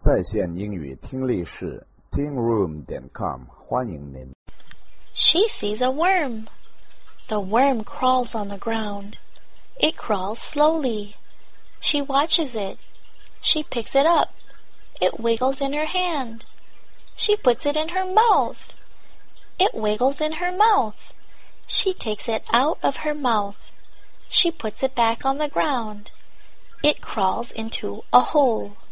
在线英语听力室 tingroom.com 欢迎您。 She sees a worm. The worm crawls on the ground. It crawls slowly. She watches it. She picks it up. It wiggles in her hand. She puts it in her mouth. It wiggles in her mouth. She takes it out of her mouth. She puts it back on the ground. It crawls into a hole.